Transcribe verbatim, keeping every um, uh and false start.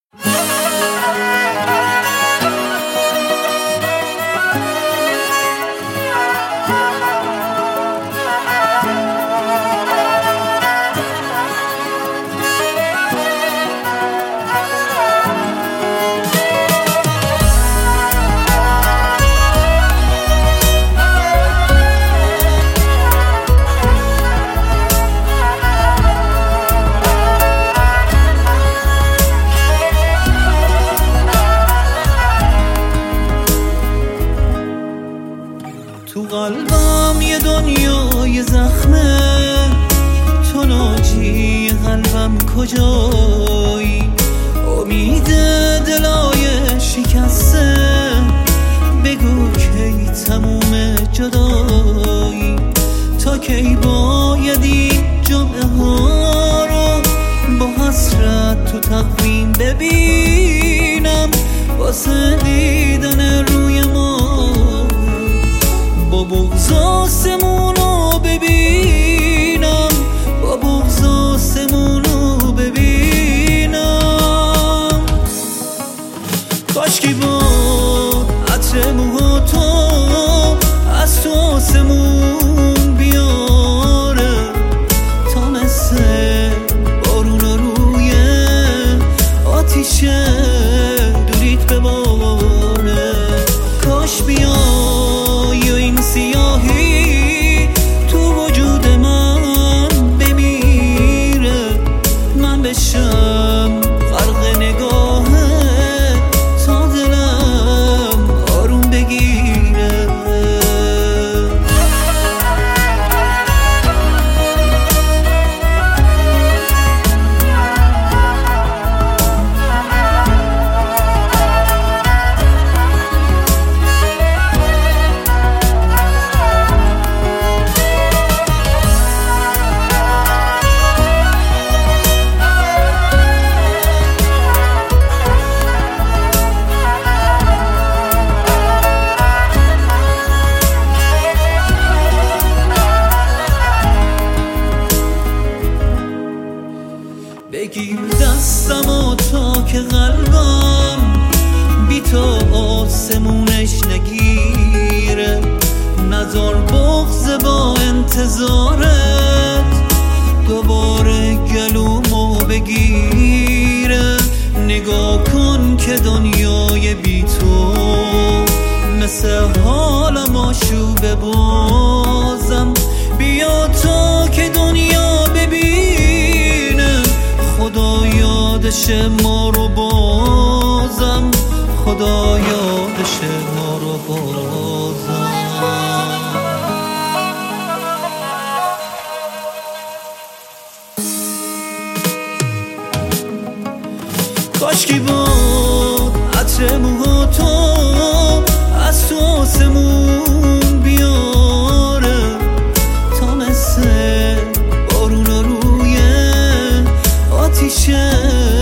تو قلبم یه دنیای زخمه، تو ناجی قلبم کجایی؟ امید دلای شکسته، بگو کی تموم جدایی؟ تا کی باید این جمعه ها رو با حسرت تو تقویم ببینم؟ واسه دیدن روی ما با بغض آسمونو ببینم، با بغض آسمونو ببینم. کاشکی بود عطر موها تو از تو آسمون بیاره، تا مثل بارون روی آتیش دوریت بباره. کاش بیای و این سیاهی تو وجود من بمیره، من بشم غرق نگاهه تا دلم آروم بگیره. بگیر دستمو تا که قلبم بی تو آسمونش نگیره، نذار بغض با انتظارت دوباره گلومو بگیره. نگاه کن که دنیای بی تو مثل حالم آشوبه بازم. بیا تا که دنیا ببینه خدا یادش ما رو بازم، خدا یادش ما رو بازم. کاشکی بود عطر موها تو از تو آسمون بیاره، تا مثل بارون روی آتیشه